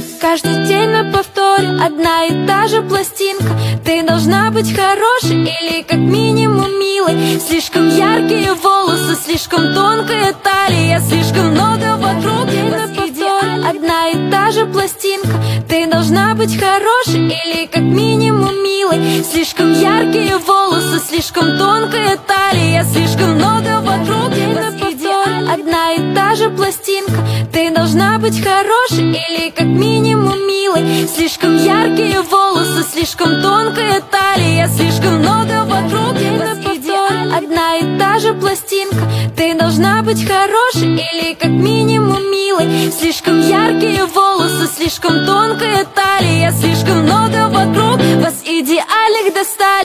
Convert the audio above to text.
Каждый день на повторе одна и та же пластинка. Ты должна быть хорошей или как минимум милой. Слишком яркие волосы, слишком тонкая талия, слишком много вокруг. На повторе одна и та же пластинка. Ты должна быть хорошей или как минимум милой. Слишком яркие волосы, слишком тонкая талия, слишком много вокруг. На повторе одна и та же пластинка. Ты должна быть хорошей или как минимум милой. Слишком яркие волосы, слишком тонкая талия, слишком много вокруг. На повторе одна и та же пластинка. Ты должна быть хорошей или как минимум милой. Слишком яркие волосы, слишком тонкая талия, слишком много вокруг. Вас идеальных достали.